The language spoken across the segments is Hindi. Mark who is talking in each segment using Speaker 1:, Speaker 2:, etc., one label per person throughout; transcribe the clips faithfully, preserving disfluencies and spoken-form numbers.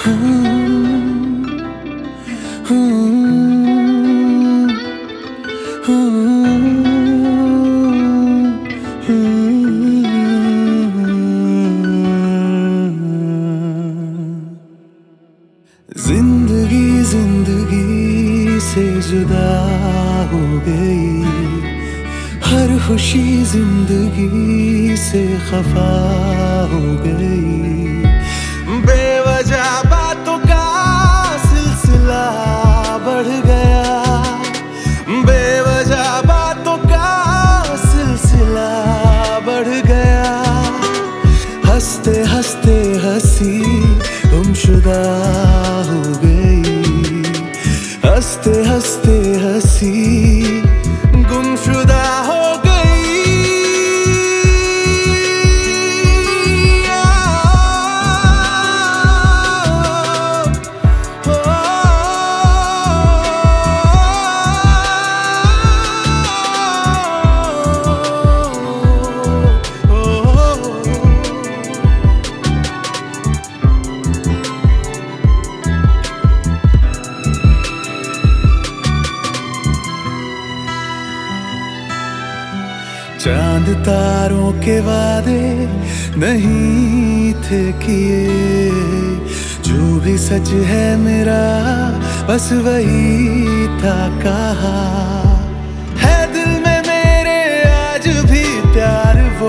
Speaker 1: जिंदगी जिंदगी से जुदा हो गई, हर खुशी जिंदगी से खफा हो गई। बेवजह बातों का सिलसिला बढ़ गया, बेवजह बातों का सिलसिला बढ़ गया। हंसते हंसते हंसी गुमशुदा हो गई, हंसते हंसते हंसी गुमशुदा हो गई। चांद तारों के वादे नहीं थे किए, जो भी सच है मेरा बस वही था कहा। है दिल में मेरे आज भी प्यार वो,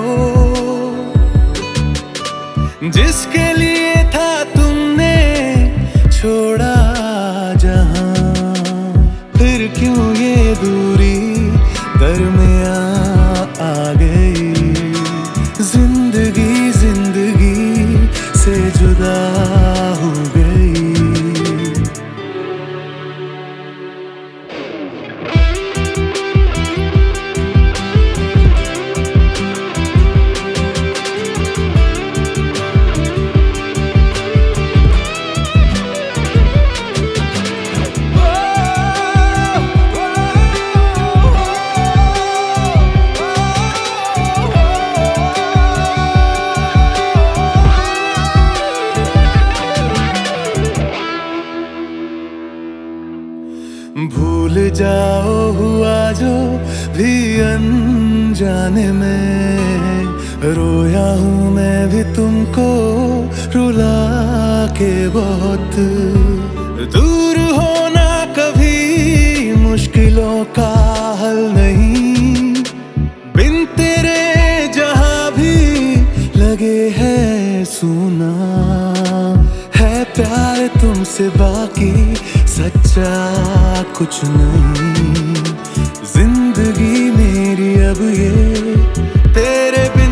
Speaker 1: जिसके लिए था तुमने छोड़ा जहां। फिर क्यों ये दूरी दरमियां आ गई, जिंदगी जिंदगी से जुदा हो गई। भूल जाओ हुआ जो भी अनजाने में, रोया हूँ मैं भी तुमको रुला के बहुत। दूर होना कभी मुश्किलों का हल नहीं, बिन तेरे जहाँ भी लगे है सूना। है प्यार तुमसे बाकी सच्चा कुछ नहीं, जिंदगी मेरी अब ये तेरे